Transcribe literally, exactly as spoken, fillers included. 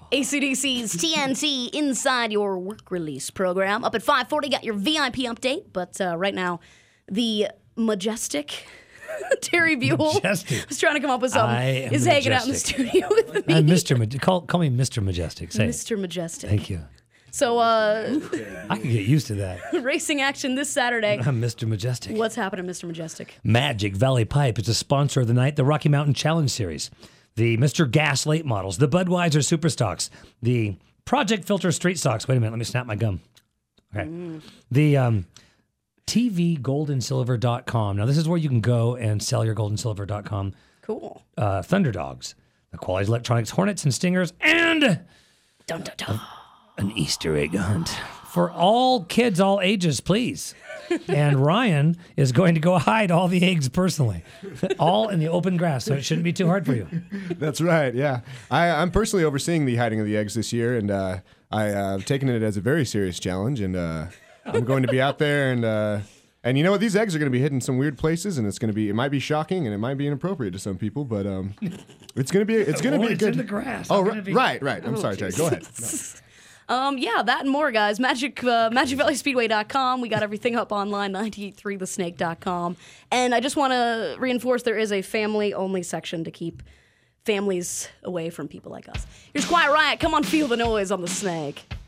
A C D C's T N T Inside Your Work Release program. Up at five forty, got your V I P update. But uh, right now, the majestic Terry Buell Majestic. was trying to come up with something. I am is hanging out in the majestic. studio with me. I'm Mister Ma- call, call me Mister Majestic. Say it. Mister Majestic. Thank you. So, uh, I can get used to that. racing action this Saturday. I'm Mister Majestic. What's happening, Mister Majestic? Magic Valley Pipe is a sponsor of the night, the Rocky Mountain Challenge Series, the Mister Gas Late Models, the Budweiser Super Stocks, the Project Filter Street Stocks. Wait a minute, let me snap my gum. Okay. Mm. The um, T V gold and silver dot com. Now, this is where you can go and sell your gold and silver dot com. Cool. Uh, Thunder Dogs, the Quality Electronics Hornets and Stingers, and Dun, dun, dun. an Easter egg hunt for all kids, all ages, please. And Ryan is going to go hide all the eggs personally, all in the open grass, so it shouldn't be too hard for you. That's right, yeah. I, I'm personally overseeing the hiding of the eggs this year, and uh, I, uh, I've taken it as a very serious challenge, and uh, I'm going to be out there, and uh, and you know what? These eggs are going to be hidden in some weird places, and it's going to be, it might be shocking, and it might be inappropriate to some people, but um, it's going to be, it's going to Well, be a it's good. in the grass. Oh, How can right, it be- right, right. I'm sorry, Terry. Go ahead. No. Um, yeah, that and more, guys. Magic, uh, magic valley speedway dot com. We got everything up online, ninety-eight three the snake dot com. And I just want to reinforce there is a family-only section to keep families away from people like us. Here's Quiet Riot. Come on, feel the noise on the Snake.